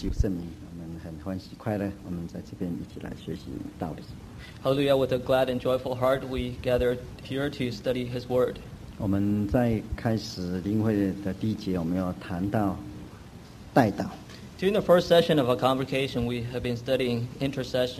救圣名，我们很欢喜快乐，我们在这边一起来学习道理。 Hallelujah, with a glad and joyful heart, we gather here to study His Word. 我们在开始灵会的第一节，我们要谈到代祷。 During the first session of our convocation, we have been studying intercession.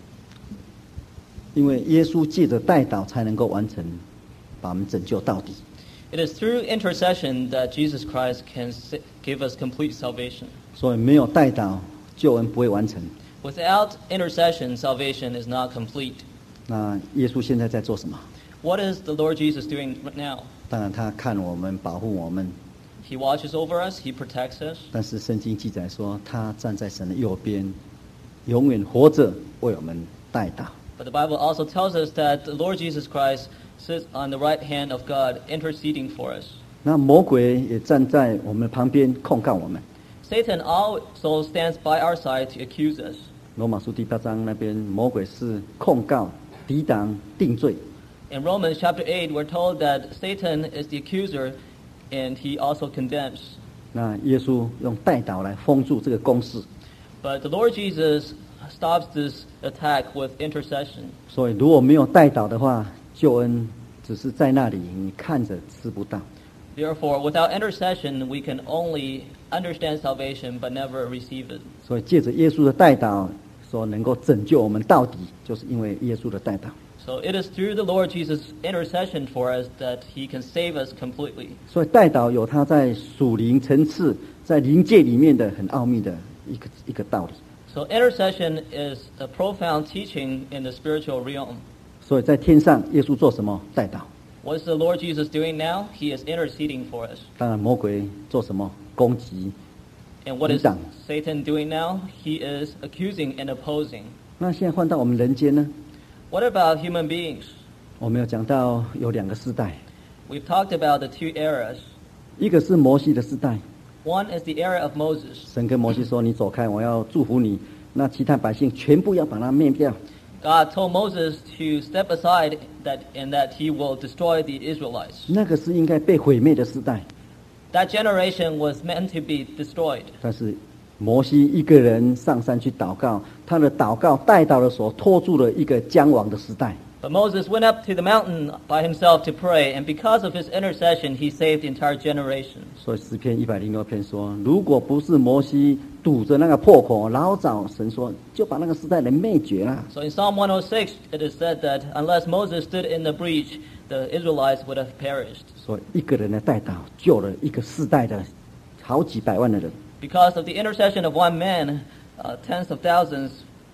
因为耶稣借着代祷才能够完成，把我们拯救到底。 It is through intercession that Jesus Christ can give us complete salvation. 所以没有代祷，救恩不会完成。 Without intercession, salvation is not complete. 那耶稣现在在做什么？ What is the Lord Jesus doing now? 当然，他看我们，保护我们。 He watches over us, He protects us. 但是圣经记载说，他站在神的右边，永远活着，为我们代祷。 But the Bible also tells us that the Lord Jesus Christ sits on the right hand of God, interceding for us. 那魔鬼也站在我们旁边控告我们。 Satan also stands by our side to accuse us. 罗马书第8章那边，魔鬼是控告、抵挡、定罪。 In Romans chapter 8, we're told that Satan is the accuser, and he also condemns. 那耶稣用代祷来封住这个攻势。 But the Lord Jesus stops this attack with intercession. 所以如果没有代祷的话，救恩只是在那里，你看着吃不到。 Therefore, without intercession, we can only understand salvation but never receive it. 所以借着耶稣的代祷，说能够拯救我们到底，就是因为耶稣的代祷。 So it is through the Lord Jesus' intercession for us that He can save us completely. 所以代祷有他在属灵层次、在灵界里面的很奥秘的一个道理。 So intercession is a profound teaching in the spiritual realm. 所以在天上，耶稣做什么？代祷。 What is the Lord Jesus doing now? He is interceding for us. 当然，魔鬼做什么？攻击。 And what is 抵挡。 Satan doing now? He is accusing and opposing. 那现在换到我们人间呢？ What about human beings? 我们有讲到有2个世代， We've talked about the two eras. 一个是摩西的世代， One is the era of Moses. 神跟摩西说：“你走开，我要祝福你。”那其他百姓全部要把它灭掉。 God told Moses to step aside and that he will destroy the Israelites. 那个是应该被毁灭的时代， That generation was meant to be destroyed. 但是摩西一个人上山去祷告，他的祷告带到了所拖住了一个将亡的时代。 But Moses went up to the mountain by himself to pray, and because of his intercession, he saved the entire generation. 所以诗篇106篇说，如果不是摩西堵着那个破口，老早神说就把那个时代人灭绝了。 So in Psalm 106, it is said that unless Moses stood in the breach, the Israelites would have perished. 所以一个人的代祷救了一个世代的好几百万的人。 Because of the intercession of one man, tens of thousands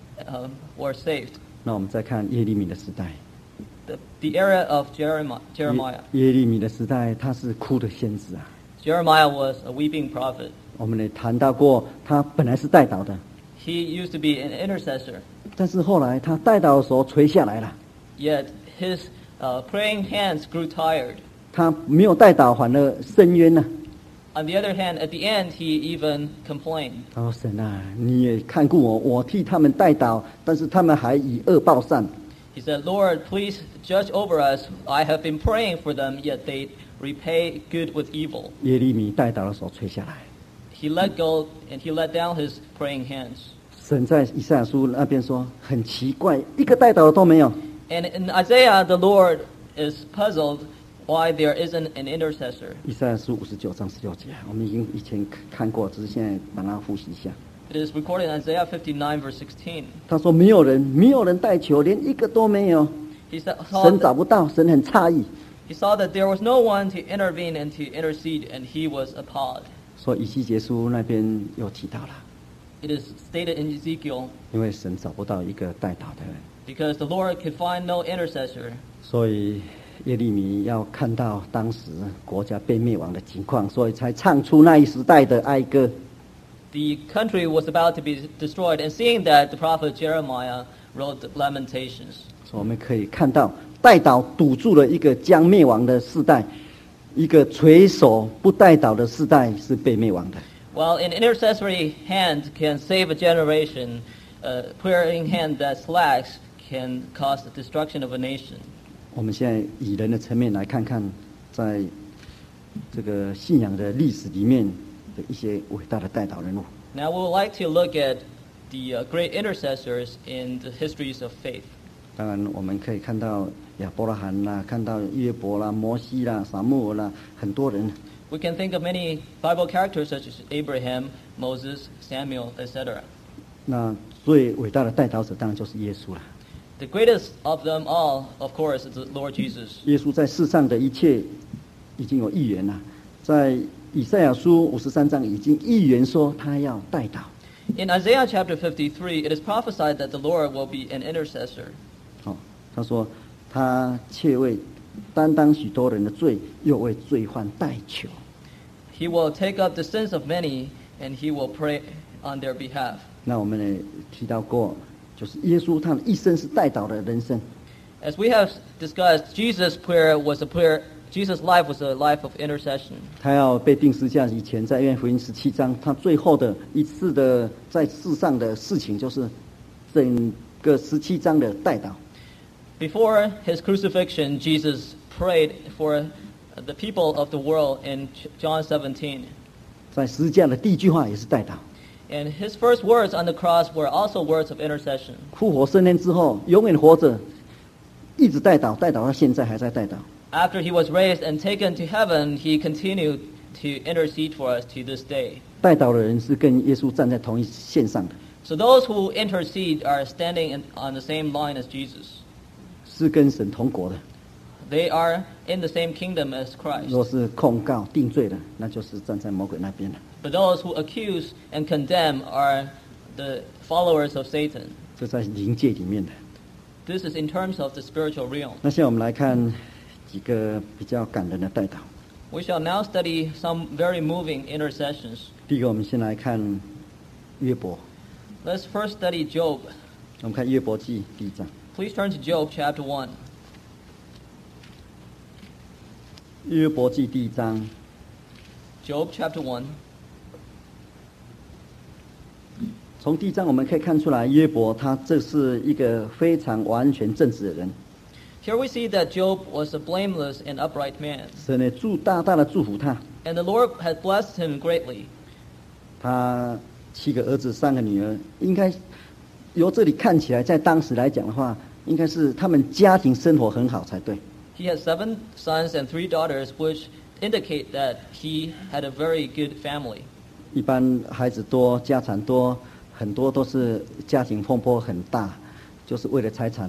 were saved. 那我们再看耶利米的时代， The era of Jeremiah. 耶利米的时代，他是哭的先知啊。 Jeremiah was a weeping prophet. 我们也谈到过，他本来是代祷的， He used to be an intercessor, 但是后来他代祷的时候垂下来了， yet his praying hands grew tired. 他没有代祷，反而伸冤呢。 On the other hand, at the end, he even complained. 他说：“神啊，你也看顾我，我替他们代祷，但是他们还以恶报善。” He said, Lord, please judge over us. I have been praying for them, yet they repay good with evil. 耶利米代祷的时候垂下来， He let go and he let down his praying hands. 神在以赛亚书那边说很奇怪，一个代祷的都没有。 And in Isaiah, the Lord is puzzled why there isn't an intercessor. 以赛亚书59章16节，我们以前看过，只是现在把它复习一下。 It is recorded in Isaiah 59, verse 16. 他说没有人代求，连一个都没有。 He saw 神找不到，神很诧异。 that there was no one to intervene and to intercede, and he was appalled. 所以以西结书那边又提到了， It is stated in Ezekiel, 因为神找不到一个代祷的人， because the Lord could find no intercessor. 所以耶利米要看到当时国家被灭亡的情况，所以才唱出那一时代的哀歌。 The country was about to be destroyed, and seeing that, the prophet Jeremiah wrote Lamentations. 所以我们可以看到，代祷堵住了一个将灭亡的世代，一个垂手不代祷的世代是被灭亡的。 While an intercessory hand can save a generation, a praying hand that slacks can cause the destruction of a nation. 我们现在以人的层面来看看，在这个信仰的历史里面的一些伟大的代祷人物。 Now we would like to look at the great intercessors in the histories of faith. 当然，我们可以看到亚伯拉罕啦，看到约伯啦、摩西啦、撒母耳啦，很多人。 We can think of many Bible characters such as Abraham, Moses, Samuel, etc. 那最伟大的代祷者当然就是耶稣了。 The greatest of them all, of course, is the Lord Jesus. 耶稣在世上的一切已经有预言了，在以赛亚书53章已经预言说他要代祷。 In Isaiah chapter 53, it is prophesied that the Lord will be an intercessor. 哦，他说他却为担当许多人的罪，又为罪犯代求。 He will take up the sins of many, and he will pray on their behalf. 那我们也提到过，就是耶稣他的一生是代祷的人生。 As we have discussed, Jesus' life was a life of intercession. 他要被钉十字架以前，在约翰福音17章，他最后的一次的在世上的事情，就是整个17章的代祷。 Before his crucifixion, Jesus prayed for the people of the world in John 17. 在十字架的第一句话也是代祷。 And his first words on the cross were also words of intercession. 复活升天之后，永远活着，一直代祷，代祷到现在还在代祷。 After he was raised and taken to heaven, he continued to intercede for us to this day. 代祷的人是跟耶稣站在同一线上的， So those who intercede are standing on the same line as Jesus. 是跟神同国的。 They are in the same kingdom as 若 Christ. 是控告定罪的，那就是站在魔鬼那边了。 But those who accuse and condemn are the followers of Satan. 这在灵界里面的。 This is in terms of the spiritual realm. 那现在我们来看几个比较感人的代祷。 We shall now study some very moving intercessions. 第一个，我们先来看约伯。 Let's first study Job. 我们看约伯记第一章。 Please turn to Job chapter 1. 约伯记第一章， Job chapter 1. 从第一章我们可以看出来，约伯他这是一个非常完全正直的人。 Here we see that Job was a blameless and upright man. 神呢大大的祝福他， And the Lord had blessed him greatly. 他7个儿子3个女儿，应该由这里看起来，在当时来讲的话，应该是他们家庭生活很好才对。 He had 7 sons and 3 daughters, which indicate that he had a very good family. 一般孩子多，家产多，很多都是家庭风波很大，就是为了财产。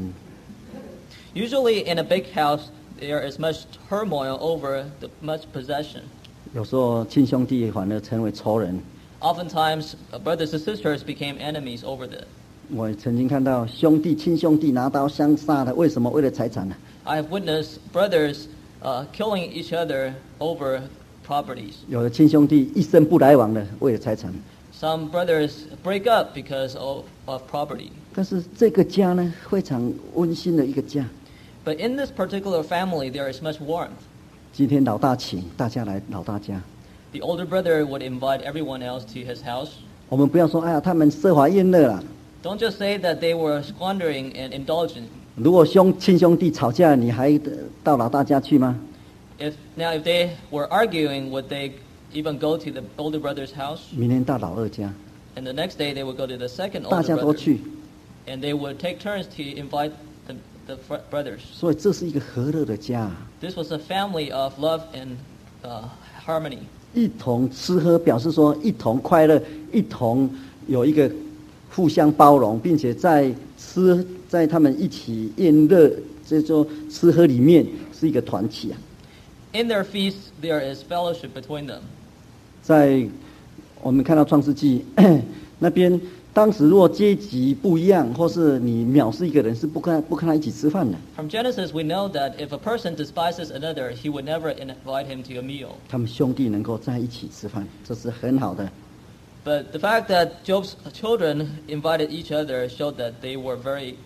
Usually in a big house, there is much turmoil over much possession. 有时候亲兄弟反而成为仇人。 Oftentimes, brothers and sisters became enemies over that. 我曾经看到亲兄弟拿刀相杀的，为什么？为了财产呢？ I have witnessed brothers killing each other over properties. 有的亲兄弟一生不来往的，为了财产。 Some brothers break up because of property. 但是这个家呢，非常温馨的一个家。 But in this particular family, there is much warmth. 今天老大请大家来老大家， The older brother would invite everyone else to his house. 我们不要说哎呀，他们奢华宴乐啦。 Don't just say that they were squandering and indulging. 如果亲兄弟吵架，你还到老大家去吗？ If they were arguing, would they even go to the older brother's house? 明天到老二家， And the next day they would go to the second 大 older 家都 brother. 去， And they would take turns to invite the brothers. 所以这是一个和乐的家， This was a family of love and harmony. 一同吃喝，表示说一同快乐，一同有一个互相包容，并且在他们一起宴乐，这说吃喝里面是一个团体啊。 In their feasts, there is fellowship between them. 在我们看到创世纪那边，当时如果阶级不一样，或是你藐视一个人，是不跟他一起吃饭的。 From Genesis, we know that if a person despises another, he would never invite him to a meal. 他们兄弟能够在一起吃饭，这是很好的。 But the fact that Job's children invited each other showed that they were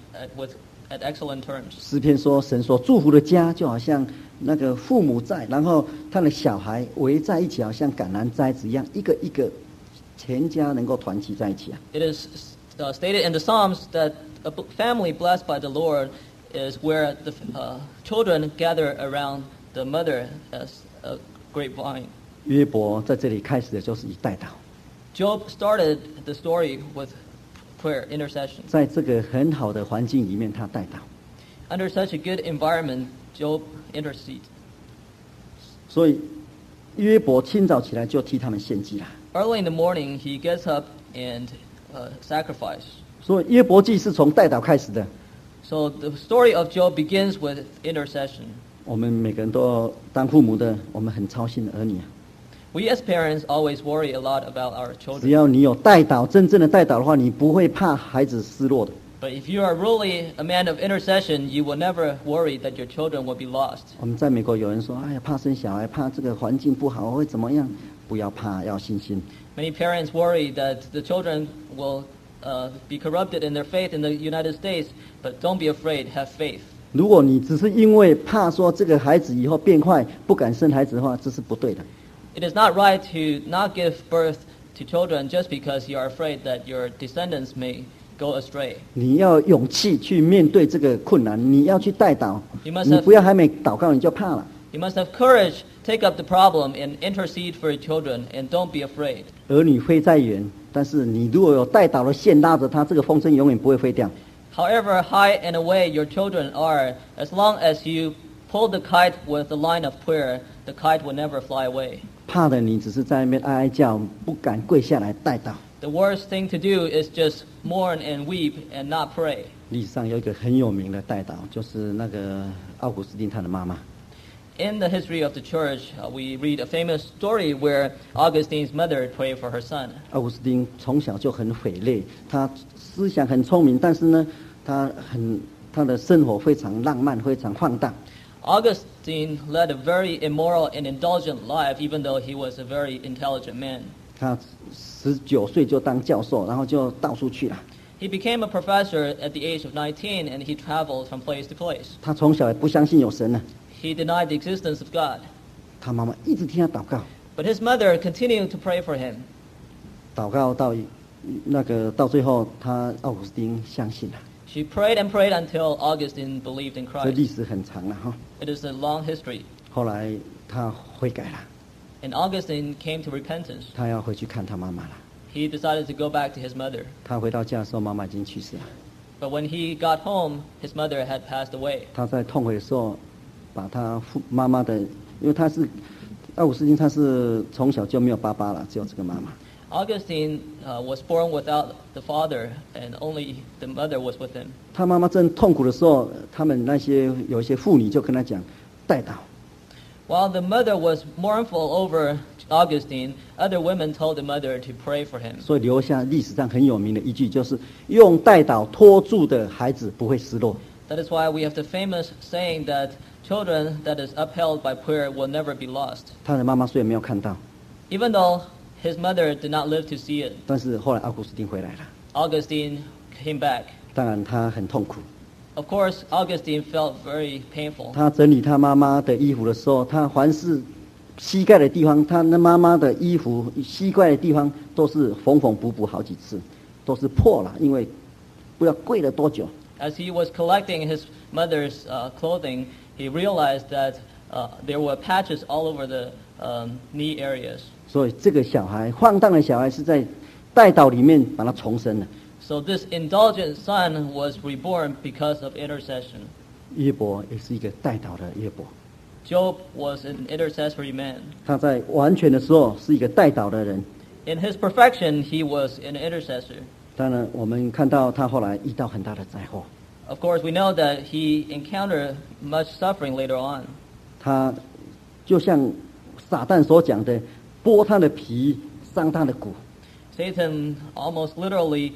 at excellent terms. 诗篇说，神所祝福的家，就好像那个父母在，然后他的小孩围在一起，好像橄榄栽子一样，一个一个，全家能够团聚在一起啊。 It is stated in the Psalms that a family blessed by the Lord is where the children gather around the mother as a grapevine. 约伯在这里开始的就是以代祷。 Job started the story with prayer, intercession. 在这个很好的环境里面，他代祷。 Under such a good environment, Job intercedes. 所以约伯清早起来就替他们献祭了。 Early in the morning, he gets up and sacrifice. 所以约伯记是从代祷开始的。 So the story of Job begins with intercession. 我们每个人都当父母的，我们很操心儿女啊。 We as parents always worry a lot about our 只 children. 要你有代祷，真正的代祷的话，你不会怕孩子失落的。 But if you are really a man of intercession, you will never worry that your children will be lost. 我们在美国有人说：“哎呀，怕生小孩，怕这个环境不好会怎么样？”不要怕，要信心。 Many parents worry that the children will be corrupted in their faith in the United States, but don't be afraid, have faith. 如果你只是因为怕说这个孩子以后变坏，不敢生孩子的话，这是不对的。 It is not right to not give birth to children just because you are afraid that your descendants may go astray. 你要有勇气去面对这个困难，你要去代祷。 You must 你 have- 不要还没祷告你就怕了。 You must have courage, take up the problem, and intercede for your children, and don't be afraid. 儿女飞再远，但是你如果有代祷的线拉着他，这个风筝永远不会飞掉。 However high and away your children are, as long as you pull the kite with the line of prayer, the kite will never fly away. 怕的你只是在那边哀哀叫，不敢跪下来代祷。 The worst thing to do is just mourn and weep and not pray. 历史上有一个很有名的代祷，就是那个奥古斯丁他的妈妈。 In the history of the church, we read a famous story where Augustine's mother prayed for her son. 奥古斯丁从小就很匪类，他思想很聪明，但是呢，他的生活非常浪漫，非常放荡。 Augustine led a very immoral and indulgent life, even though he was a very intelligent man. 他19岁就当教授，然后就到处去了。 He became a professor at the age of 19, and he traveled from place to place. 他从小也不相信有神呢， He denied the existence of God. 他妈妈一直替他祷告， But his mother continued to pray for him. 祷告到最后，奥古斯丁相信了。 She prayed and prayed until Augustine believed in 这历 Christ. 史很长了哈。 It is a long history. 后来他悔改了， And Augustine came to repentance. 他要回去看他妈妈了。 He decided to go back to his mother. 他回到家的时候，妈妈已经去世了。 But when he got home, his mother had passed away. 他在痛悔的时候，把他妈妈的，因为奥古斯丁，他是从小就没有爸爸了，只有这个妈妈。 Augustine was born without the father, and only the mother was with him. 他妈妈正痛苦的时候，他们有一些妇女就跟他讲代祷。 While the mother was mournful over Augustine, other women told the mother to pray for him. 所以留下历史上很有名的一句，就是用代祷托住的孩子不会失落。 That is why we have the famous saying that children that is upheld by prayer will never be lost. 他的妈妈虽然没有看到， Even though his mother did not live to see it, 但是后来奥古斯丁回来了， Augustine came back. 当然他很痛苦。 Of course, Augustine felt very painful. 他整理他妈妈的衣服的时候，他凡是膝盖的地方，他那妈妈的衣服膝盖的地方都是缝缝补补好几次，都是破了，因为不知道跪了多久。 As he was collecting his mother's clothing, he realized that there were patches all over the knee areas. 所以这个小孩放荡的小孩是在代祷里面把他重生了。 So this indulgent son was reborn because of intercession. 约伯也是一个代祷的约伯， Job was an intercessory man. 他在完全的时候是一个代祷的人。 In his perfection, he was an intercessor. 当然，我们看到他后来遇到很大的灾祸， Of course, we know that he encountered much suffering later on. 他就像撒旦所讲的，剥他的皮，伤他的骨。 Satan almost literally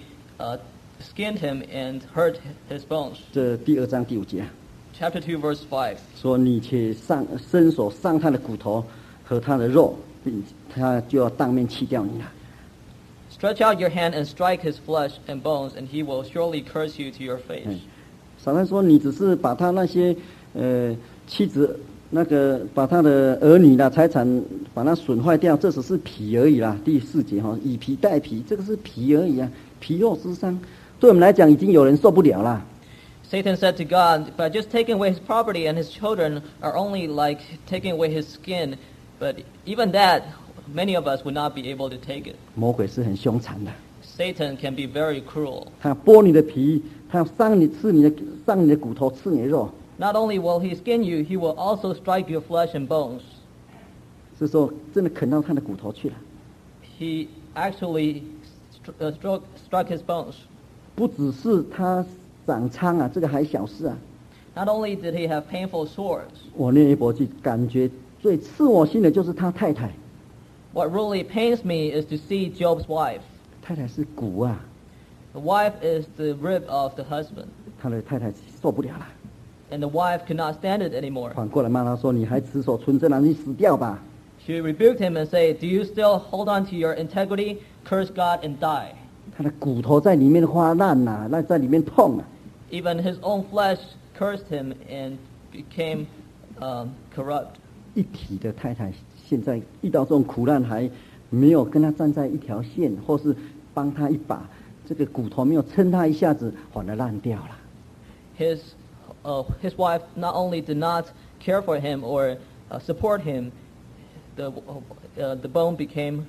skinned him and hurt his bones. 这第2章第5节 Chapter 2, verse 5. 说：“你且伸手伤他的骨头和他的肉，并他就要当面弃掉你了。” Stretch out your hand and strike his flesh and bones, and he will surely curse you to your face. 撒旦说：“你只是把他那些妻子把他的儿女的财产把它损坏掉，这只是皮而已啦。”第4节哈，以皮代皮，这个是皮而已啊，皮肉之伤。对我们来讲，已经有人受不了了。 Satan said to God, by just taking away his property and his children are only like taking away his skin. But even that, many of us would not be able to take it. 魔鬼是很凶残的， Satan can be very cruel. 他要剥你的皮，他要伤你的骨头，吃你的肉。 Not only will he skin you, he will also strike your flesh and bones. 是说真的啃到他的骨头去了， He actually struck his bones. 不只是他长疮啊，这个还小事啊。 Not only did he have painful sores, 我念约伯记，感觉最刺我心的就是他太太， what really pains me is to see Job's wife. 太太是骨啊， The wife is the rib of the husband, 他的太太受不了了， and the wife could not stand it anymore. 反过来骂他说：“你还持守纯正啊，你死掉吧！” She rebuked him and said, "Do you still hold on to your integrity? Curse God and die." 他的骨头在里面发烂呐、那在里面痛啊。 Even his own flesh cursed him and became corrupt. 一体的太太现在遇到这种苦难，还没有跟他站在一条线，或是帮他一把，这个骨头没有撑他一下子，反而烂掉了。 His wife not only did not care for him or support him, the bone became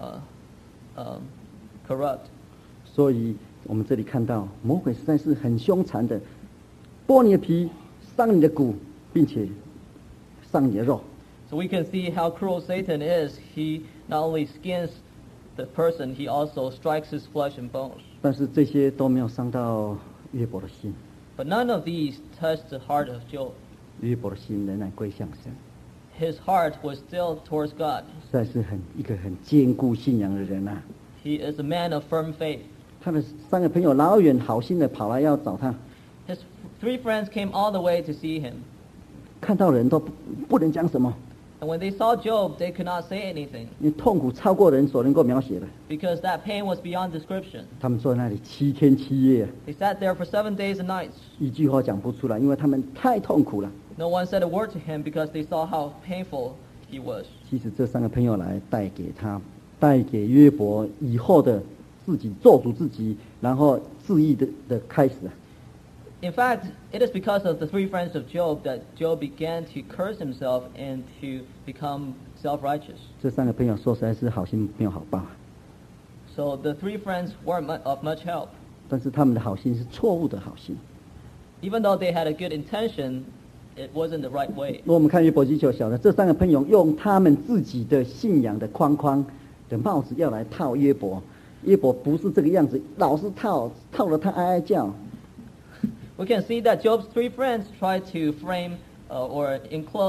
corrupt. 所以我们这里看到魔鬼实在是很凶残的，剥你的皮，伤你的骨，并且伤你的肉。 So we can see how cruel Satan is. He not only skins the person, he also strikes his flesh and bones. 但是这些都没有伤到约伯的心， But none of these touched the heart of Job. 约伯的心仍然归向神， His heart was still towards God. 实在是一个很坚固信仰的人啊。 He is a man of firm faith. 他的三个朋友老远好心的跑来要找他， His three friends came all the way to see him. 看到人都不能讲什么， And when they saw Job, they could not say anything 因为痛苦超过人所能够描写的。 because that pain was beyond description. 他们坐在那里7天7夜， They sat there for 7 days and nights. 一句话讲不出来，因为他们太痛苦了。 No one said a word to him because they saw how painful he was. 其实这三个朋友来带给约伯以后的自己咒诅自己，然后自义的开始啊。 In fact, it is because of the three friends of Job that Job began to curse himself and to become self-righteous. 这三个朋友说实在是好心没有好报啊， So the three friends weren't of much help. 但是他们的好心是错误的好心。 Even though they had a good intention, it wasn't the right way. 如果我们看约伯记就晓得，这三个朋友用他们自己的信仰的框框的帽子要来套约伯，约伯不是这个样子，老是套了他哀哀叫。 We can see that Job's three friends tried to frame or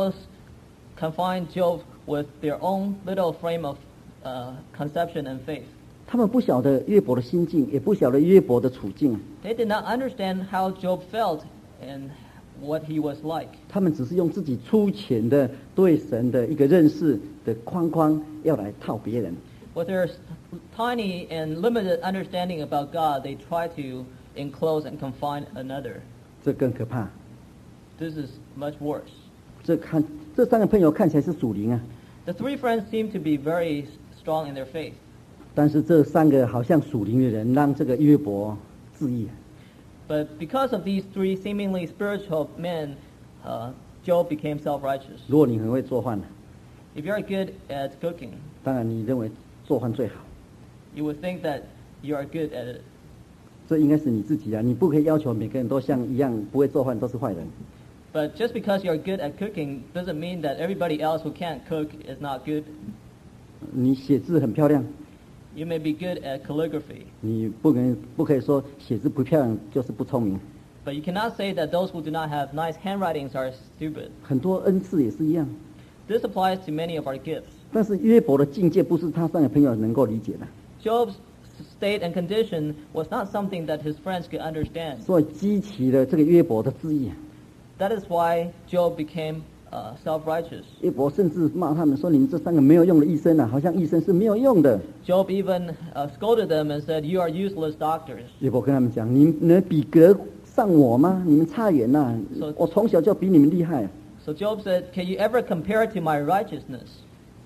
confine Job with their own little frame of conception and faith. 他们不晓得约伯的心境，也不晓得约伯的处境， They did not understand how Job felt and what he was like. 他们只是用自己粗浅的对神的一个认识的框框要来套别人。 With their tiny and limited understanding about God, they try to enclose and confine another. 这更可怕。 This is much worse. 这三个朋友看起来是属灵啊， The three friends seem to be very strong in their faith. 但是这三个好像属灵的人，让这个约伯自义。 But because of these three seemingly spiritual men, Job became self-righteous. 如果你很会做饭， If you're good at cooking, 当然你认为做饭最好， you would think that you are good at it. 这应该是你自己啊，你不可以要求每个人都像一样不会做饭都是坏人。 But just because you're good at cooking doesn't mean that everybody else who can't cook is not good. 你写字很漂亮， You may be good at calligraphy, 你不可以说写字不漂亮就是不聪明。 but you cannot say that those who do not have nice handwritings are stupid. 很多恩赐也是一样， This applies to many of our gifts. 但是约伯的境界不是他三个朋友能够理解的， Job's state and condition was not something that his friends could understand. 所以激起了这个约伯的自义。 That is why Job became self-righteous. 约伯甚至骂他们说：“你们这三个没有用的医生啊，好像医生是没有用的。” Job even scolded them and said, "You are useless doctors." 约伯跟他们讲：“你能比格上我吗？你们差远了、我从小就比你们厉害。 So Job said, "Can you ever compare to my righteousness?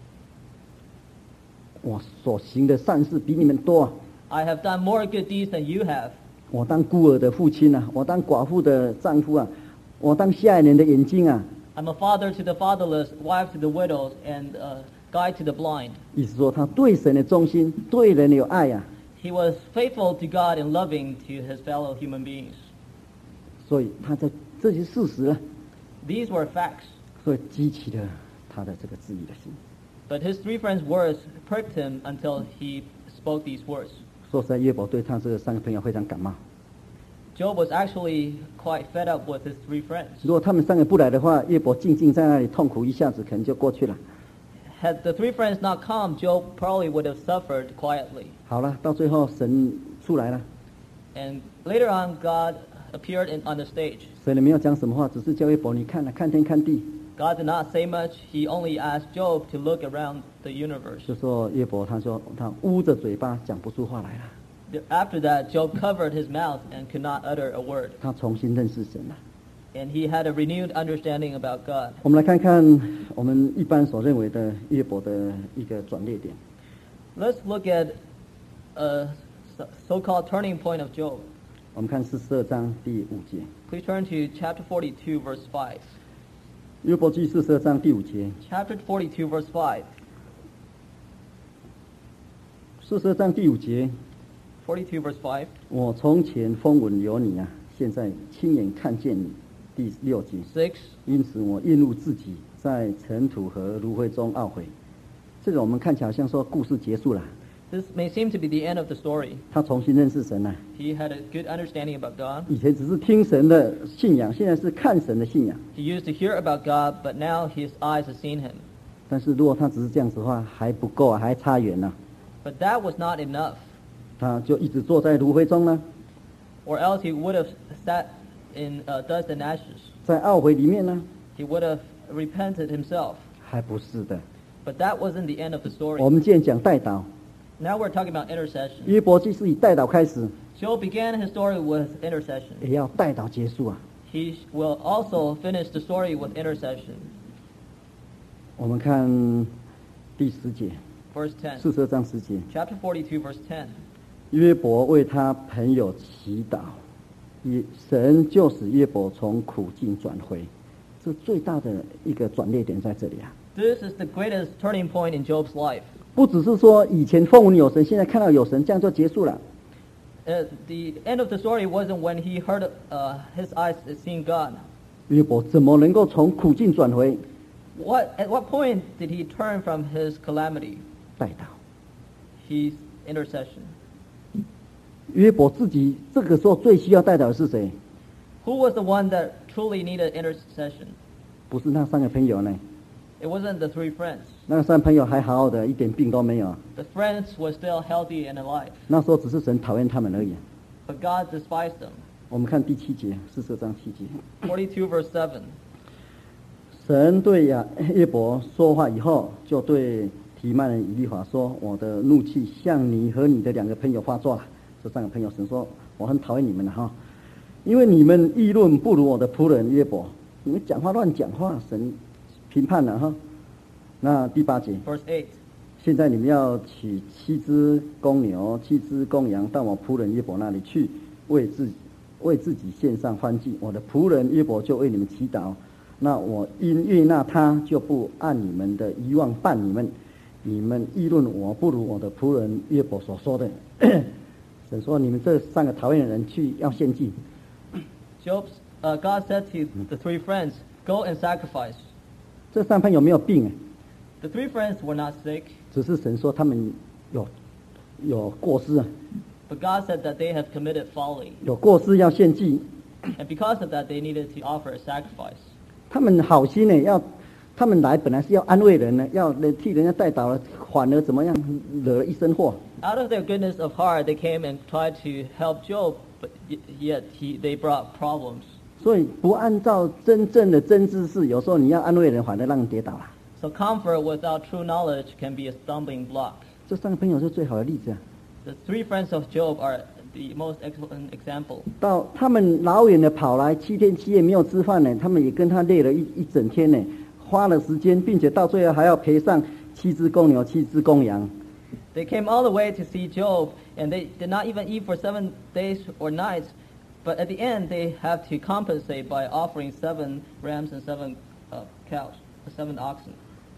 我所行的善事比你们多啊！ I have done more good deeds than you have. 我当孤儿的父亲啊，我当寡妇的丈夫啊，我当下一人的眼睛啊， I'm a father to the fatherless, wife to the widows, and guide to the blind. 意思说他对神的忠心，对人有爱啊， He was faithful to God and loving to his fellow human beings. 所以这些事实啊， These were facts. 所以激起了他的这个质疑的心。 But his 3 friends' words pricked him until he spoke these words. 说实在，约伯对他这3个朋友非常感冒。 Job was actually quite fed up with his 3 friends. 如果他们3个不来的话，约伯静静在那里痛苦，一下子可能就过去了。 Had the 3 friends not come, Job probably would have suffered quietly. 好了，到最后神出来了， And later on, God appeared on the stage. 神也没有讲什么话，只是叫约伯你看了，看天看地， God did not say much. He only asked Job to look around the universe. 就说约伯他说他捂着嘴巴讲不出话来了， After that, Job covered his mouth and could not utter a word. 他重新认识神了。 And he had a renewed understanding about God. 我们来看看我们一般所认为的约伯的一个转捩点。 Let's look at a so-called turning point of Job. 我们看42章第5节， Please turn to chapter 42, verse 5. 约伯记42章第5节， Chapter 42, verse 5. 42章第5节， 42, verse 5. 我从前风闻有你啊，现在亲眼看见你。第6节， 6. 因此我厌恶自己，在尘土和炉灰中懊悔。这个我们看起来好像说故事结束了， This may seem to be the end of the story. 他重新认识神了。 He had a good understanding about God. 以前只是听神的信仰，现在是看神的信仰。 He used to hear about God, but now his eyes have seen him. 但是如果他只是这样子的话，还不够啊，还差远呢、 But that was not enough. 他就一直坐在炉灰中呢， Or else he would have sat in dust and ashes. 在懊悔里面呢， He would have repented himself. 还不是的。 But that wasn't the end of the 我 story. 们今天讲代祷， Now we're talking about intercession. 约伯记是以代祷开始， Job began his story with intercession. 也要代祷结束啊。 He will also finish the story with intercession. 我们看第10节， Verse 10. 42章10节， Chapter 42, verse 10. 约伯为他朋友祈祷，神就使约伯从苦境转回，这最大的一个转捩点在这里啊。 This is the greatest turning point in Job's life. 不只是说以前风闻有神，现在看到有神，这样就结束了。 The end of the story wasn't when he heard his eyes seeing God. 约伯怎么能够从苦境转回？ At what point did he turn from his calamity? 代祷。 His intercession. 约伯自己这个时候最需要代祷的是谁？ Who was the one that truly needed intercession? 不是那3个朋友呢？ It wasn't the 3 friends. 那3个朋友还好好的，一点病都没有。 The friends were still healthy and alive. 那时候只是神讨厌他们而已。 But God despised them. 我们看第7节，42章7节。 42 verse 7. 神对约伯说话以后，就对提曼人以利法说：“我的怒气向你和你的2个朋友发作了。”这3个朋友，神说：“我很讨厌你们了哈，因为你们议论不如我的仆人约伯，你们讲话乱讲话，神评判了哈。”那第8节， Verse 8. 现在你们要取7只公牛、7只公羊到我仆人约伯那里去，为自己献上欢祭。我的仆人约伯就为你们祈祷。那我因悦纳他，就不按你们的遗忘办你们。你们议论我不如我的仆人约伯所说的。神说：“你们这3个讨厌的人去要献祭。” God said to the 3 friends, "Go and sacrifice." 这3朋友没有病， The 3 friends were not sick, 只是神说他们有过失啊， but God said that they have committed folly. 有过失要献祭。 And because of that, they needed to offer a sacrifice. 他们好心呢，他们来本来是要安慰人呢，要替人家代祷了，反而怎么样，惹了一身祸。 Out of their goodness of heart, they came and tried to help Job, but yet they brought problems. 所以不按照真正的真知识，有时候你要安慰人，反而让人跌倒了。 So comfort without true knowledge can be a stumbling block. 这3个朋友是最好的例子啊。 The 3 friends of Job are the most excellent example. 到他们老远的跑来，7天7夜没有吃饭呢，他们也跟他累了一整天呢，花了时间，并且到最后还要赔上7只公牛、7只公羊。 They came all the way to see Job, and they did not even eat for 7 days or nights. But at the end, they have to compensate by offering 7 rams and 7 cows, 7 oxen.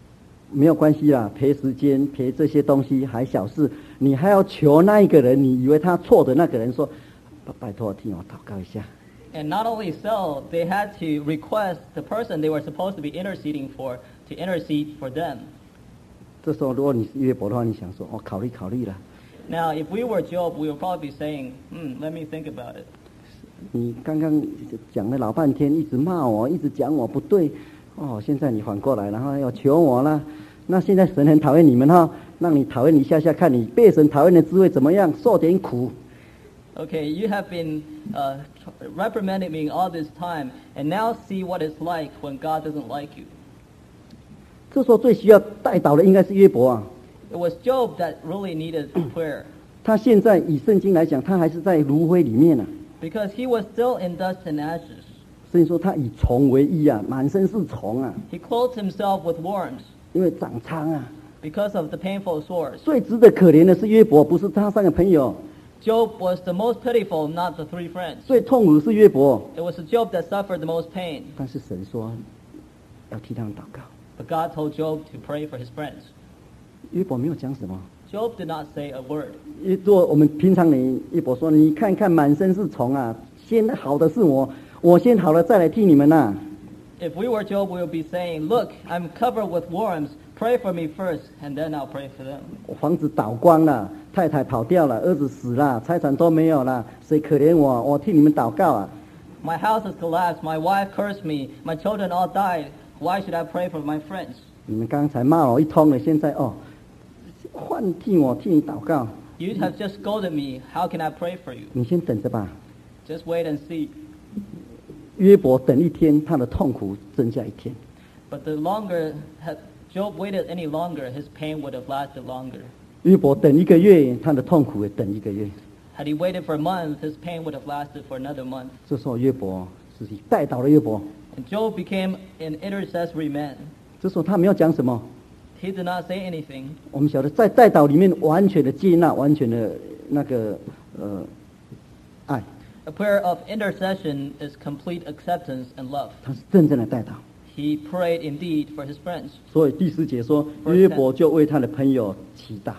没有关系啦，赔时间赔这些东西还小事，你还要求那一个人，你以为他错的那个人说，拜托替我祷告一下。 And not only so, they had to request the person they were supposed to be interceding for to intercede for them. 这时候如果你是约伯的话，你想说考虑考虑了。 Now, if we were Job, we would probably be saying, let me think about it. 你刚刚讲了老半天，一直骂我，一直讲我不对，现在你反过来，然后要求我了。那现在神很讨厌你们哈，让你讨厌一下下，看你被神讨厌的滋味怎么样，受点苦。 Okay, you have been reprimanding me all this time, and now see what it's like when God doesn't like you. 这时候最需要代祷的应该是约伯啊。 It was Job that really needed prayer. 他现在以圣经来讲，他还是在炉灰里面啊。 Because he was still in dust and ashes. 所以说他以虫为衣啊，满身是虫啊。 He clothed himself with worms. 因为长疮啊。 Because of the painful sores. 最值得可怜的是约伯，不是他三个朋友。 Job was the most pitiful, not the 3 friends. 最痛苦的是约伯。 It was Job that suffered the most pain. 但是神说要替他们祷告。 But God told Job to pray for his friends. 约伯没有讲什么。 Job did not say a word. 如果我们平常人，约伯说：“你看看满身是虫啊，先好的是我，我先好了再来替你们呐。” If we were Job, we would be saying, "Look, I'm covered with worms. Pray for me first, and then I'll pray for them." 我房子倒光了，太太跑掉了，儿子死了，财产都没有了，谁可怜我？我替你们祷告啊。 My house has collapsed. My wife cursed me. My children all died. Why should I pray for my friends? 你们刚才骂我一通了，现在换替我替你祷告。 You have just scolded me. How can I pray for you? 你先等着吧。 Just wait and see. 约伯等一天，他的痛苦增加一天。 But the longer Job waited any longer, his pain would have lasted longer. 约伯等1个月，他的痛苦也等1个月。 Had he waited for a month, his pain would have lasted for another month. 这时候约伯是代祷的约伯。 And Job became an intercessory man. 这时候他没有讲什么。 He did not say anything. 我们晓得，在代祷里面完全的接纳，完全的那个爱。 A prayer of intercession is complete acceptance and love. 他是真正的代祷。 He prayed indeed for his friends. 所以第10节说，约伯就为他的朋友祈祷。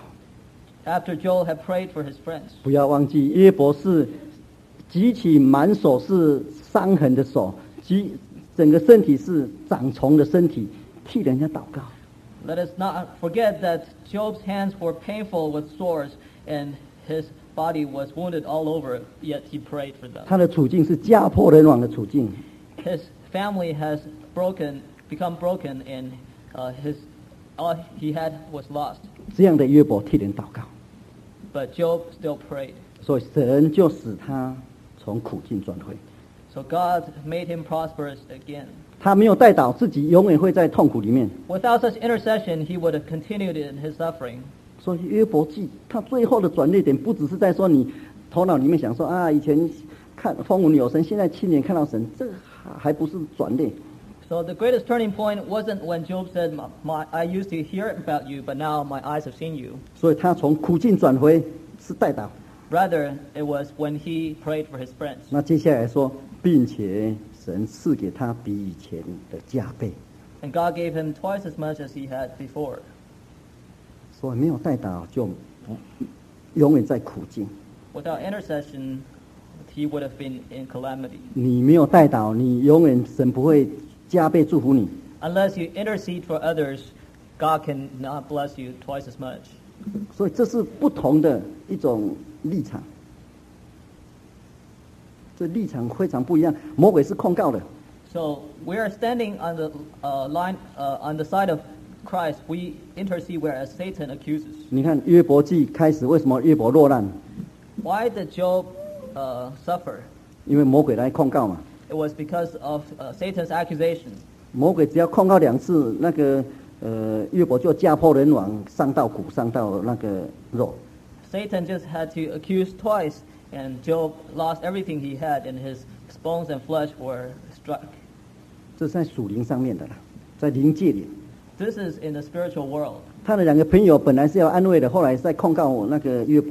After Job had prayed for his friends. 不要忘记，约伯是举起满手是伤痕的手，整个身体是长虫的身体，替人家祷告。 Let us not forget that Job's hands were painful with sores, and his body was wounded all over, yet he prayed for them. 他的处境是家破人亡的处境。 His family has become broken, and all he had was lost. 这样的约伯替人祷告。 But Job still prayed. 所以神就使他从苦境转回。 So God made him prosperous again. 他没有代祷，自己永远会在痛苦里面。 Without such intercession, he would have continued in his suffering. 所以约伯记他最后的转捩点，不只是在说你头脑里面想说以前看风闻有神，现在亲眼看到神，这还不是转捩。 So the greatest turning point wasn't when Job said, I used to hear about you, but now my eyes have seen you. 所以他从苦境转回是代祷。 Rather, it was when he prayed for his friends. 那接下来说，并且神赐给他比以前的加倍。 And God gave him twice as much as he had before. 所以没有代祷就永远在苦境。 Without intercession, he would have been in calamity. 你没有代祷，你永远神不会加倍祝福你。 Unless you intercede for others, God cannot bless you twice as much. 所以这是不同的一种立场，这立场非常不一样。魔鬼是控告的。 So we are standing on the on the side of Christ. We intercede, whereas Satan accuses. 你看约伯记开始，为什么约伯落难？ Why did Job suffer? 因为魔鬼来控告嘛。 It was because of Satan's accusation. 魔鬼只要控告2次，那个约伯就家破人亡，伤到骨，伤到那个肉。 Satan just had to accuse twice, and Job lost everything he had, and his bones and flesh were struck. 这是在属灵上面的啦，在灵界里。 This is in the spiritual world. 他的2个朋友本来是要安慰的，后来在控告那个约伯啊。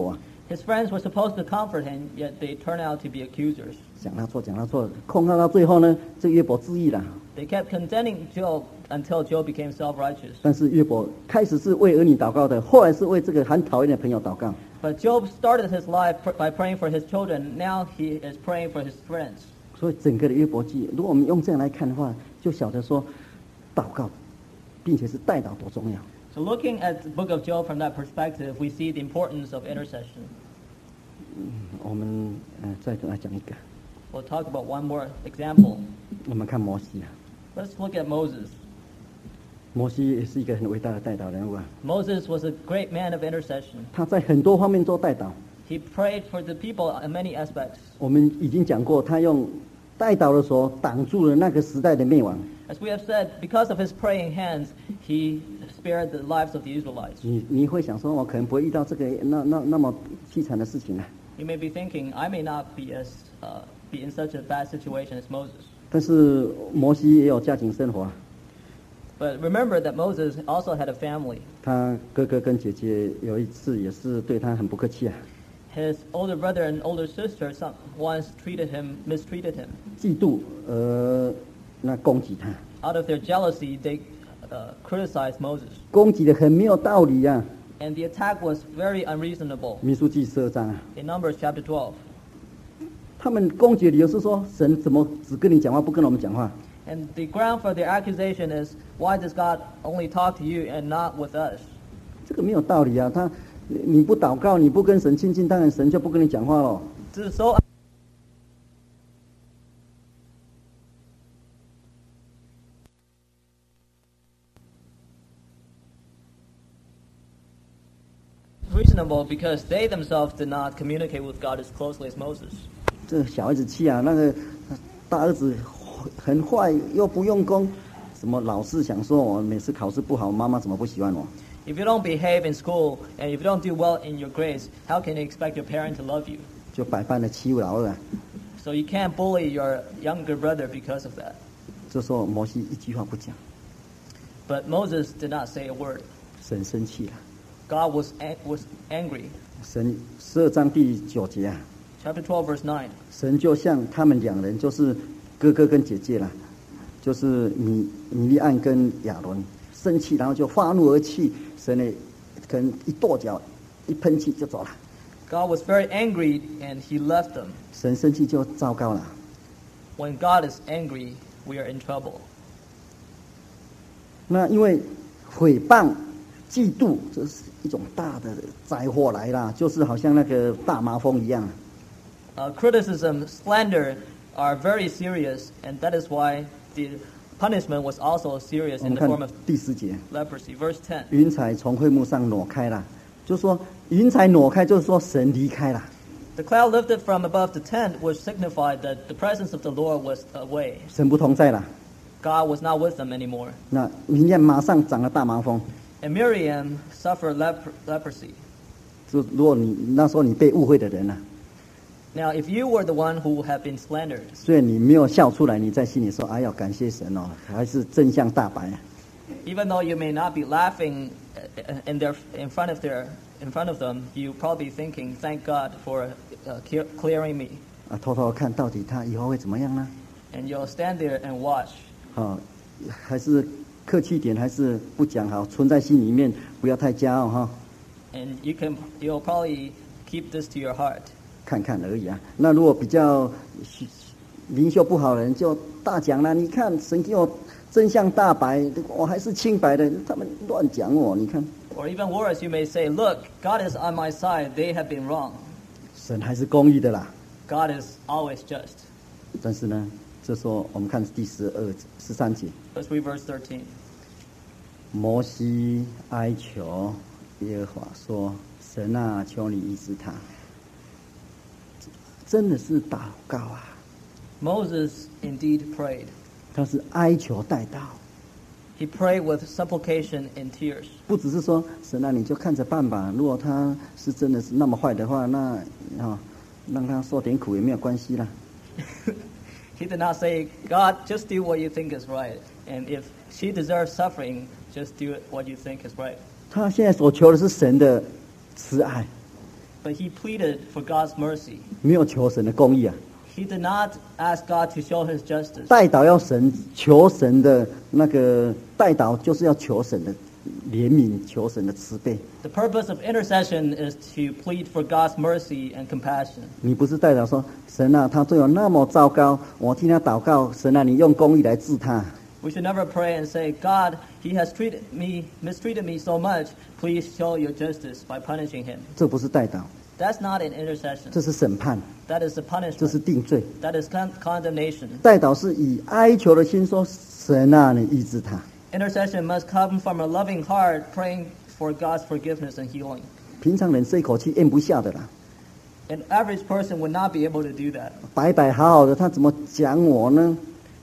His friends were supposed to comfort him, yet they turned out to be accusers. 讲他错，控告到最后呢，这个约伯自缢了。 They kept condemning Job until Job became self-righteous. 但是约伯开始是为儿女祷告的，后来是为这个很讨厌的朋友祷告。 But Job started his life by praying for his children. Now he is praying for his friends. 所以整个的约伯记，如果我们用这样来看的话，就晓得说，祷告，并且是代祷多重要。 So looking at the book of Job from that perspective, we see the importance of intercession. 我们再来讲一个， We'll talk about one more example. 我们看摩西啊， Let's look at Moses. 摩西也是一个很伟大的代祷人物啊， Moses was a great man of intercession. 他在很多方面做代祷。 He prayed for the people in many aspects. 我们已经讲过，他用代祷的手挡住了那个时代的灭亡。 As we have said, because of his praying hands, he spared the lives of the Israelites. 你会想说，我可能不会遇到这个那么凄惨的事情啊。 You may be thinking, I may not be in such a bad situation as Moses. 但是摩西也有家庭生活啊， But remember that Moses also had a family. 他哥哥跟姐姐有一次也是对他很不客气啊， His older brother and older sister once mistreated him. 嫉妒那攻击他， Out of their jealousy, they criticized Moses. 攻击的很没有道理啊。 And the attack was very unreasonable. 民数记12章啊， In Numbers chapter 12. 他们攻击的理由是说，神怎么只跟你讲话，不跟我们讲话？ And the ground for their accusation is, why does God only talk to you and not with us? 这个没有道理啊！你不祷告，你不跟神亲近，当然神就不跟你讲话了。 This is so reasonable because they themselves did not communicate with God as closely as Moses. 这小孩子气啊，那个大儿子很坏又不用功，什么老是想说我每次考试不好，妈妈怎么不喜欢我？ If you don't behave in school and if you don't do well in your grades, how can you expect your parent to love you? 就百般的欺负老二啊。 So you can't bully your younger brother because of that. 这时候摩西一句话不讲， But Moses did not say a word. 神生气了。 God was angry. 神12章第9节啊， Chapter 12, verse 9. 神就像他们两人，就是哥哥跟姐姐啦，就是米利暗跟亚伦生气，然后就发怒而去，神呢可能一跺脚，一喷气就走了。 God was very angry and he left them. 神生气就糟糕了。 When God is angry, we are in trouble. 那因为毁谤、嫉妒，这是一种大的灾祸来啦，就是好像那个大麻风一样。 Criticism, slander are very serious, and that is why the punishment was also serious 我 in 们 the 看 form of 第10节， leprosy. Verse 10. 云彩从会幕上挪开了，就说云彩挪开，就是说神离开了。 The cloud lifted from above the tent, which signified that the presence of the Lord was away. 神不同在了。 God was not with them anymore. 那明天马上长了大麻风。 And Miriam suffered leprosy. 就如果你那时候你被误会的人啊， Now, if you were the one who had been slandered, 虽然你没有笑出来，你在心里说：“哎呀，感谢神哦，还是真相大白啊。 even though you may not be laughing in front of them, you probably thinking, "Thank God for clearing me." ” 偷偷看到底他以后会怎么样呢？ And you'll stand there and watch. 还是客气一点，还是不讲好，存在心里面，不要太骄傲哈。 And you'll probably keep this to your heart. 看看而已啊。那如果比较灵修不好的人，就大讲了。你看神给我真相大白，我还是清白的，他们乱讲我。你看， Or even worse, you may say, "Look, God is on my side. They have been wrong. 神还是公义的啦。 God is always just." 但是呢，这时候我们看第13节， Let's read verse 13. 摩西哀求耶和华说：“神啊，求你医治他。”真的是祷告啊， Moses indeed prayed. 他是哀求代祷， He prayed with supplication and tears. 不只是说神啊，你就看着办吧。如果他是真的是那么坏的话，那让他受点苦也没有关系啦。 He did not say, "God, just do what you think is right. And if she deserves suffering, just do what you think is right." 他现在所求的是神的慈爱， but he pleaded for God's mercy. 没有求神的公义啊。 He did not ask God to show his justice. 代祷要求神的那个代祷，就是要求神的怜悯，求神的慈悲。 The purpose of intercession is to plead for God's mercy and compassion. 你不是代祷说神啊，他对我那么糟糕，我替他祷告，神啊，你用公义来治他。 We should never pray and say, God, he has mistreated me so much. Please show your justice by punishing him. 这不是代祷， That's not an intercession. 这是审判， That is the 这是 punishment. 定罪。 That is condemnation. 代祷是以哀求的心说：“神啊，你医治他。” Intercession must come from a loving heart, praying for God's forgiveness and healing. 平常人这一口气咽不下的啦， An average person would not be able to do that. 白白好好的，他怎么讲我呢？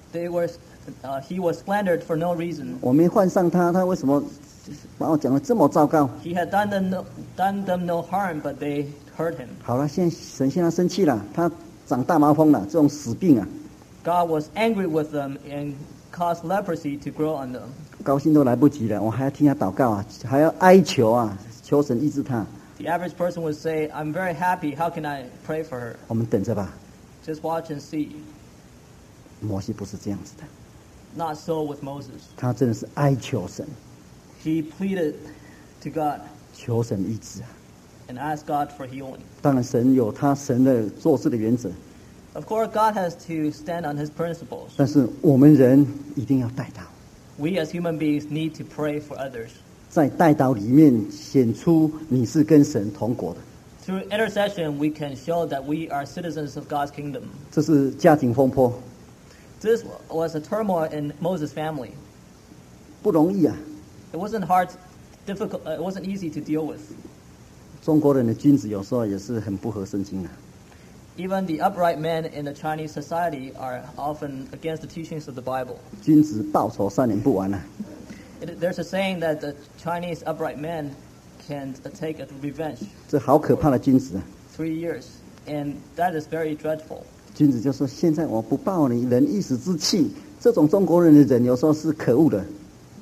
He was slandered for no reason. 我没换上他，他为什么把我讲的这么糟糕？ He had done them no harm, but they hurt him. 好了，现在生气了，他长大麻风了，这种死病啊， God was angry with them and caused leprosy to grow on them. 高兴都来不及了，我还要听他祷告啊，还要哀求啊，求神医治他。 The average person would say, I'm very happy, how can I pray for her? 我们等着吧。 Just watch and see. 摩西不是这样子的， Not so with Moses. 他真的是哀求神， He pleaded to God 求神医治啊。 and asked God for healing. 当然，神有神的做事的原则， Of course, God has to stand on his principles. 但是我们人一定要代祷， We as human beings need to pray for others. 在代祷里面显出你是跟神同国的。 Through intercession, we can show that we are citizens of God's kingdom. 这是家庭风波， This was a turmoil in Moses' family. 不容易啊。 It wasn't hard, difficult. It wasn't easy to deal with. 中国人的君子有时候也是很不合圣经的。 Even the upright men in the Chinese society are often against the teachings of the Bible. 君子报仇3年不完啊。 There's a saying that the Chinese upright men can take a revenge 这好可怕的君子啊！ 3 years, and that is very dreadful. 君子就说：“现在我不报你，人一时之气。”这种中国人的人有时候是可恶的。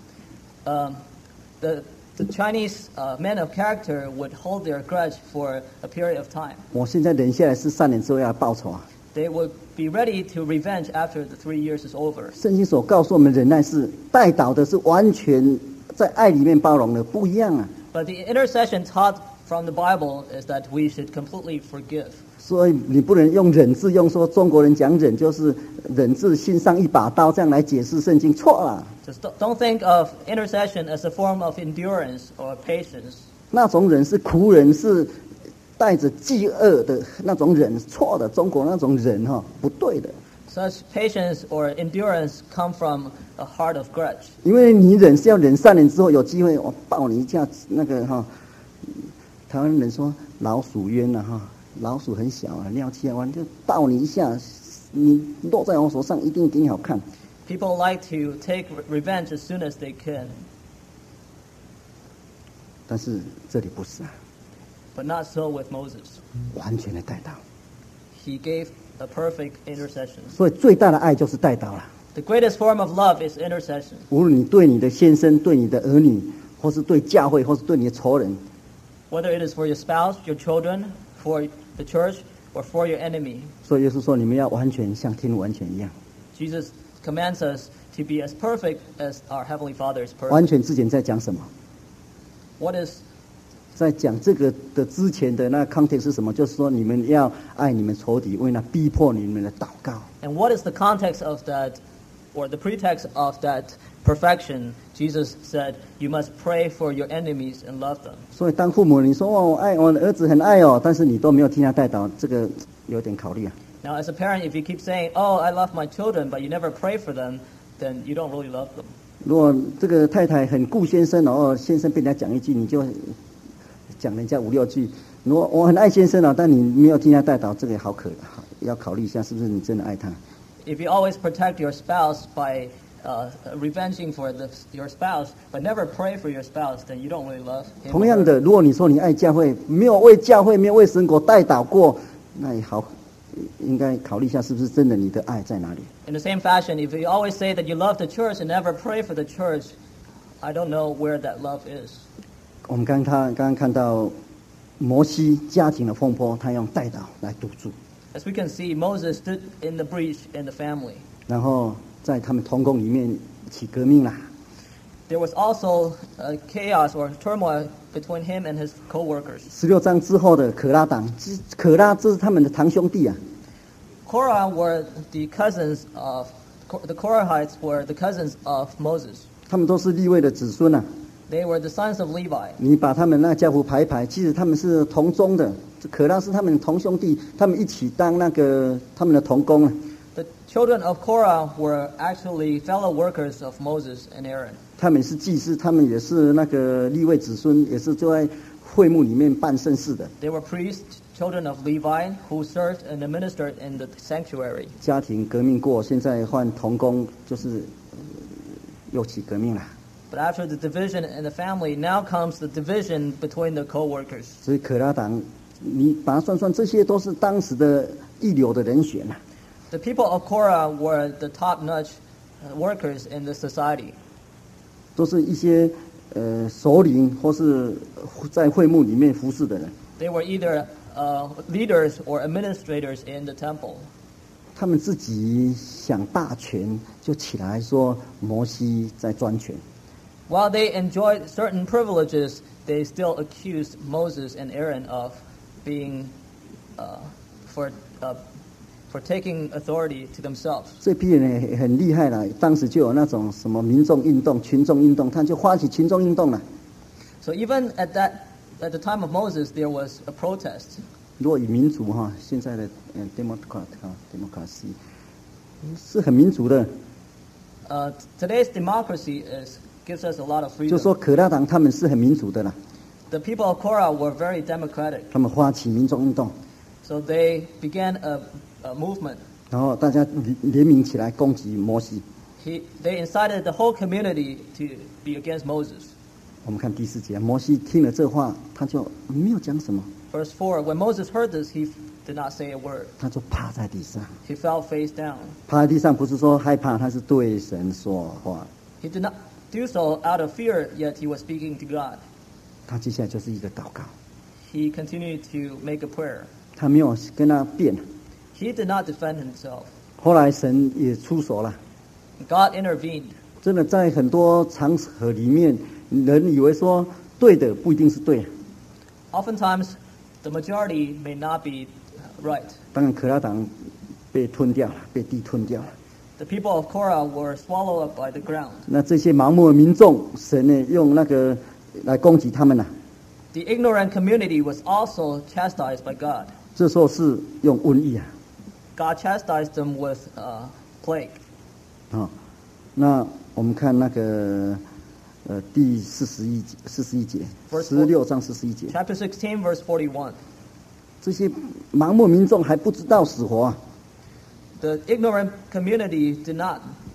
The Chinese men of character would hold their grudge for a period of time. 我现在忍下来是3年之后要报仇啊！ They would be ready to revenge after the 3 years is over. 圣经所告诉我们，忍耐是代祷的，是完全在爱里面包容的，不一样啊。 But the intercession taught from the Bible is that we should completely forgive. 所以你不能用忍字，用说中国人讲忍就是忍字心上一把刀这样来解释圣经，错了。 Just don't think of intercession as a form of endurance or patience. 那种忍是苦忍，是带着饥饿的那种忍，错的。中国那种忍不对的。 Such patience or endurance come from a heart of grudge. 因为你忍是要忍3年之后有机会我抱你一下，那个台湾人说老鼠冤了老鼠很小啊，尿气啊，完就抱你一下，你落在我手上一定给你好看。 People like to take revenge as soon as they can, 但是这里不是啊， but not so with Moses. 完全的代祷。 He gave a perfect intercession. 所以最大的爱就是代祷了。 The greatest form of love is intercession. 无论你对你的先生、对你的儿女，或是对教会，或是对你的仇人， Whether it is for your spouse, your children, for the church, or for your enemy. 所以耶稣说你们要完全像天父完全一样。 Jesus commands us to be as perfect as our Heavenly Father is 完 perfect. 全之前在讲什么？ What is 在讲这个的之前的那 context 是什么？就是说你们要爱你们仇敌，为那逼迫你们的祷告。 and what is the context of that, or the pretext of that perfection? Jesus said, you must pray for your enemies and love them. 所以当父母你说我爱我的儿子很爱但是你都没有替他代祷，这个有点考虑啊。 Now, as a parent, if you keep saying, oh, I love my children, but you never pray for them, then you don't really love them. 如果这个太太很顾先生，然后先生被人家讲一句，你就讲人家5、6句。如果我很爱先生但你没有替他代祷，这个好要考虑一下，是不是你真的爱他？ If you always protect your spouse by revenging for your spouse, but never pray for your spouse, then you don't really love him. 同样的，如果你说你爱教会，没有为教会，没有为神国代祷过，那也好，应该考虑一下，是不是真的你的爱在哪里？ In the same fashion, if you always say that you love the church and never pray for the church, I don't know where that love is. 我们刚刚看到摩西家庭的风波，他用代祷来堵住。 As we can see, Moses stood in the breach in the family. 然后在他们同工里面起革命啦。 There was also chaos or turmoil between him and his co-workers. 16章之后的可拉党，可拉这是他们的堂兄弟啊。 Korah were the cousins of the Korahites were the cousins of Moses. 他们都是利未的子孙啊。 They were the sons of Levi. 你把他们那家谱排一排，其实他们是同宗的。可拉是他们同兄弟，他们一起当那个他们的同工啊。 The children of Korah were actually fellow workers of Moses and Aaron. 他们是祭司，他们也是那个利未子孙，也是就在会幕里面办圣事的。 They were priests, children of Levi, who served and administered in the sanctuary. 家庭革命过，现在换同工，就是又起革命了。 But after the division in the family, now comes the division between the co-workers. 所以可拉党，你把它算算，这些都是当时的一流的人选啊。 The people of Korah were the top-notch workers in the society. 都是一些首领或是在会幕里面服侍的人。 They were either leaders or administrators in the temple. 他们自己想大权，就起来说摩西在专权。 While they enjoyed certain privileges, they still accused Moses and Aaron of being for taking authority to themselves. 这批人也很厉害了，当时就有那种什么民众运动、群众运动，他就发起群众运动了。 So even at the time of Moses, there was a protest. 如果以民主哈，现在的democracy 是很民主的。 Today's democracy gives us a lot of freedom. 就说可拉党他们是很民主的啦。 The people of Korah were very democratic. 他们发起民众运动。 So they began a movement. 然后大家联名起来攻击摩西。 They incited the whole community to be against Moses. 我们看第4节，摩西听了这话，他就没有讲什么。 Verse 4, when Moses heard this, he did not say a word. 他就趴在地上。 He fell face down. 趴在地上不是说害怕，他是对神说话。 He did not do so out of fear, yet he was speaking to God. 他接下来就是一个祷告。 He continued to make a prayer. 他没有跟他辩。 He did not defend himself. 后来神也出手了。 God intervened. 真的在很多场合里面，人以为说对的不一定是对。 Oftentimes, the majority may not be right. 当然，可拉党被吞掉了，被地吞掉了。 The people of Korah were swallowed up by the ground. 那这些盲目的民众，神呢用那个来攻击他们了。 The ignorant community was also chastised by God. 这时候是用瘟疫啊。 God chastised them with plague. 那我们看那个第41节，16章41节。 Chapter 16, verse 41. 这些盲目民众还不知道死活啊。 The ignorant community did not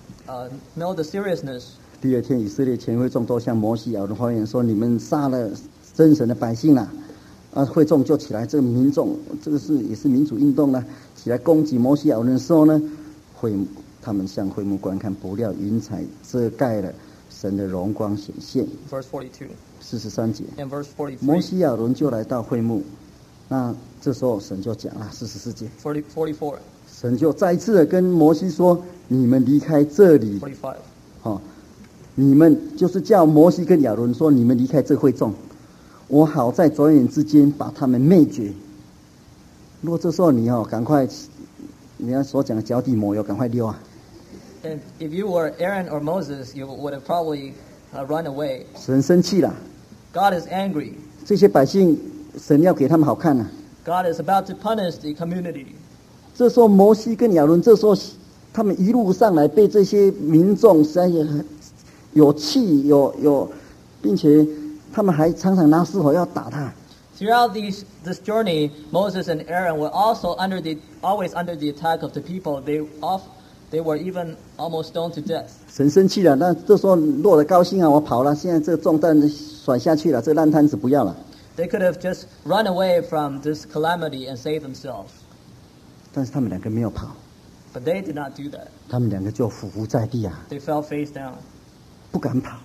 know the seriousness. 第2天，以色列全会众都向摩西亚伦发言说：“你们杀了真神的百姓了。”会众就起来，这个民众，这个也是民主运动呢，起来攻击摩西亚伦的时候呢，他们向会幕观看，不料云彩遮盖了神的荣光显现。 Verse 42. 43节。 And verse 43. 摩西亚伦就来到会幕，那这时候神就讲了44节。 44. 神就再一次的跟摩西说：“你们离开这里。” 45. 你们就是叫摩西跟亚伦说：“你们离开这会众。”我好在转眼之间把他们灭绝。如果这时候你赶快，你要所讲的脚底抹油，赶快溜啊！ And if you were Aaron or Moses, you would have probably run away. 神生气了。 God is angry. 这些百姓，神要给他们好看啊。 God is about to punish the community. 这时候摩西跟亚伦，这时候他们一路上来被这些民众实在有气并且。他们还常常拿石头要打他。 Throughout this journey, Moses and Aaron were also always under the attack of the people. They were even almost stoned to death. 神生气了，那这时候落得高兴啊，我跑了，现在这个重担甩下去了，这烂摊子不要了。 They could have just run away from this calamity and saved themselves. 但是他们两个没有跑。 But they did not do that. 他们两个就匍匐在地啊。 They fell face down. 不敢跑。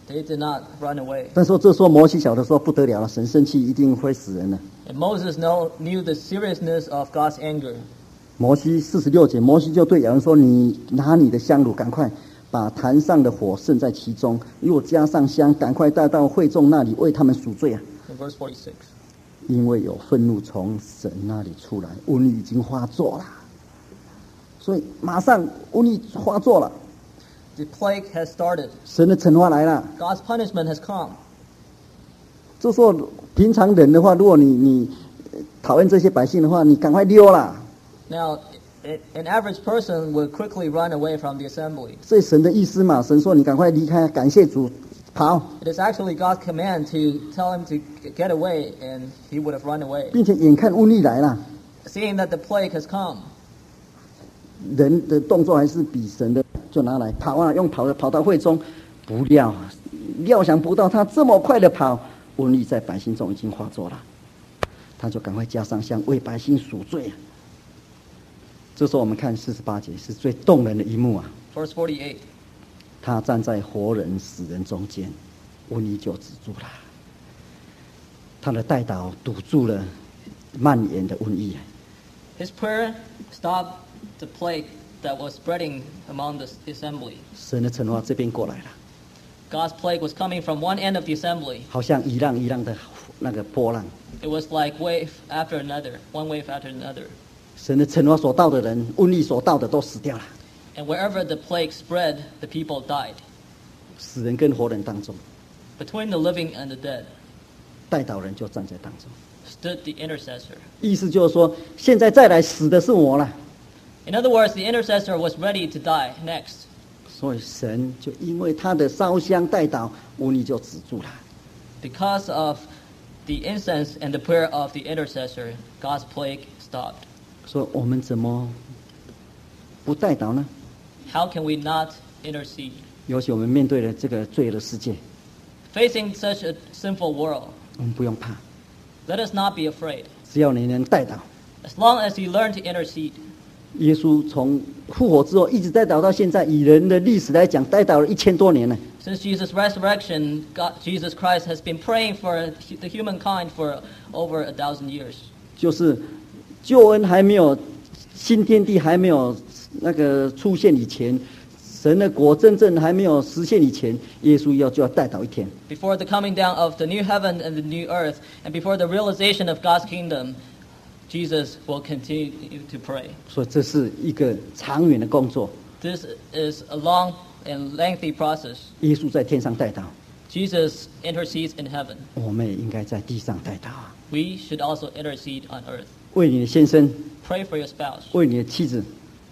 They did not run away. 但是这时候摩西晓得说不得了了，神生气一定会死人的。 And Moses knew the seriousness of God's anger. 摩西46节，摩西就对亚伦说：“你拿你的香炉，赶快把坛上的火盛在其中，又加上香，赶快带到会众那里，为他们赎罪啊！ In verse 46. 因为有愤怒从神那里出来，瘟疫已经发作了，所以马上瘟疫发作了， The plague has started. 神的惩罚来了。 God's punishment has come. 这时候平常人的话，如果你讨厌这些百姓的话，你赶快溜啦。 Now, an average person would quickly run away from the assembly. 所以神的意思嘛，神说你赶快离开，感谢主，跑， It is actually God's command to tell him to get away, and he would have run away. 并且眼看瘟疫来了。 Seeing that the plague has come, 人的动作还是比神的，就拿来跑啊，用跑的跑到会中，不料想不到他这么快的跑，瘟疫在百姓中已经发作了，他就赶快加上香为百姓赎罪啊。这时候我们看48节是最动人的一幕啊， verse 48. 他站在活人死人中间，瘟疫就止住了，他的代祷堵住了蔓延的瘟疫。 His prayer stopped the plague that was spreading among the assembly. 神的惩罚这边过来了， God's plague was coming from one end of the assembly. 好像一浪一浪的那个波浪。 It was like wave after another, one wave after another. 神的惩罚所到的人，瘟疫所到的都死掉了， And wherever the plague spread, the people died. 死人跟活人当中， Between the living and the dead 代祷人就站在当中。 stood the intercessor. 意思就是说，现在再来死的是我了。 In other words, the intercessor was ready to die next. 所以神就因为他的烧香代祷，瘟疫就止住了。 Because of the incense and the prayer of the intercessor, God's plague stopped. 所以我们怎么不代祷呢？ How can we not intercede? 尤其我们面对了这个罪恶的世界， Facing such a sinful world, 我们不用怕， let us not be afraid. 只要你能代祷。 As long as you learn to intercede, 耶稣从复活之后一直代祷到现在，以人的历史来讲，代祷了1000多年了。 since Jesus' resurrection, Jesus Christ has been praying for the humankind for over 1,000 years. 就是救恩还没有，新天地还没有那个出现以前，神的国真正还没有实现以前，耶稣就要代祷一天。 Before the coming down of the new heaven and the new earth, and before the realization of God's kingdom, Jesus will continue to pray. 所以这是一个长远的工作。 This is a long and lengthy process. 耶稣在天上代祷， Jesus intercedes in heaven. 我们也应该在地上代祷啊。 We should also intercede on earth. 为你的先生， Pray for your spouse. 为你的妻子，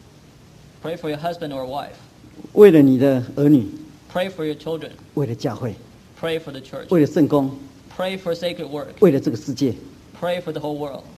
Pray for your husband or wife. 为了你的儿女， Pray for your children. 为了教会， Pray for the church. 为了圣工， Pray for sacred work. 为了这个世界。 Pray for the whole world.